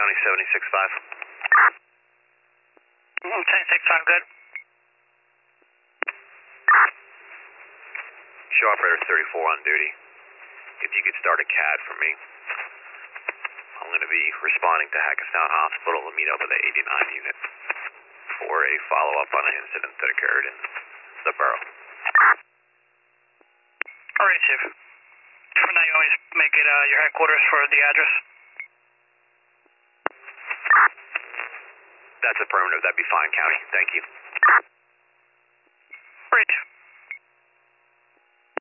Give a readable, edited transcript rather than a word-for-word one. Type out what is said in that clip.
County 76-5. 10-6-5, good. Show operator 34 on duty. If you could start a CAD for me. I'm going to be responding to Hackettstown Hospital to meet up with the 89 unit for a follow-up on an incident that occurred in the borough. Alright, Chief. For now, you always make it your headquarters for the address? That's affirmative. That'd be fine, County. Thank you. Great.